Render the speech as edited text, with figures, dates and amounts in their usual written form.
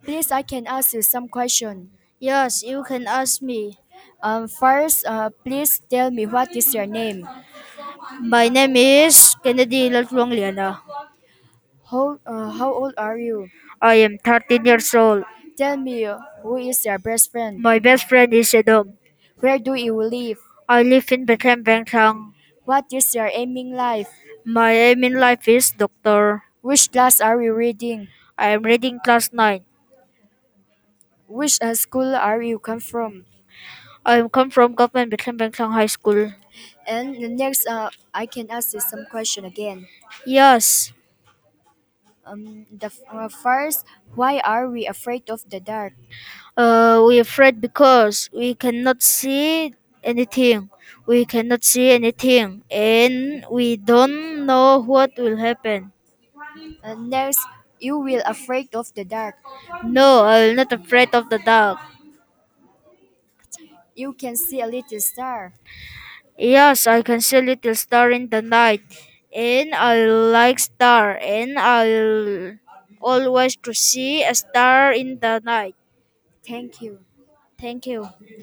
Please, I can ask you some question. Yes, you can ask me. First, please tell me what is your name. My name is Kennedy Lalfluang Liana. How old are you? I am 13 years old. Tell me who is your best friend. My best friend is Edom. Where do you live? I live in Bethlehem, Bangkok. What is your aiming life? My aim in life is doctor. Which class are you reading? I am reading class 9. Which school are you come from? I come from Government Bethlehem, Bangkok High School. And the next, I can ask you some question again. Yes, First, why are we afraid of the dark? we afraid because we cannot see anything. We cannot see anything, and we don't know what will happen. Next, you will afraid of the dark. No, I'm not afraid of the dark. You can see a little star. Yes, I can see little star in the night, and I like star, and I'll always to see a star in the night. Thank you. Thank you.